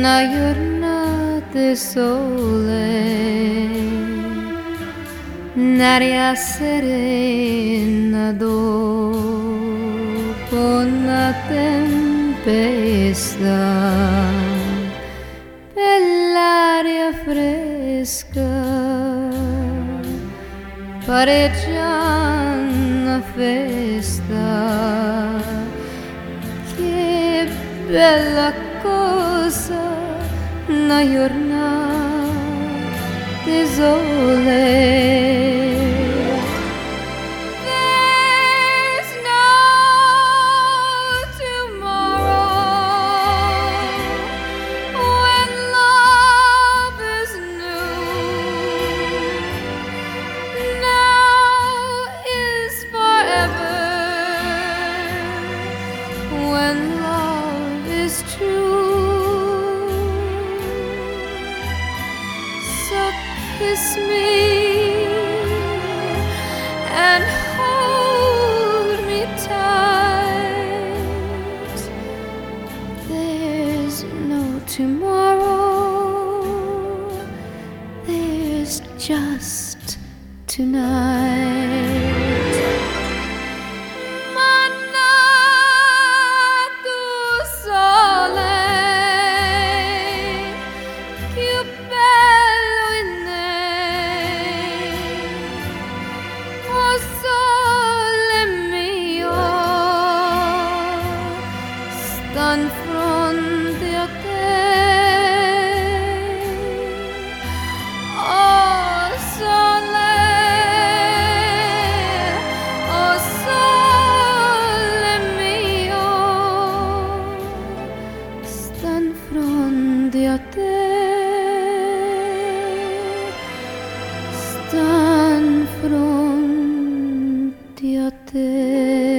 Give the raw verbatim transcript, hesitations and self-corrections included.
una giornata di sole, un'aria serena dopo una tempesta, bell'aria fresca, pareggia una festa. Che bella cosa, una giornata di sole. There's no tomorrow when love is new. Now is forever when love is true. So kiss me and hold me tight. There's no tomorrow, there's just tonight. In fronte a te, oh sole, oh sole mio, sta in fronte a te, sta in fronte a te.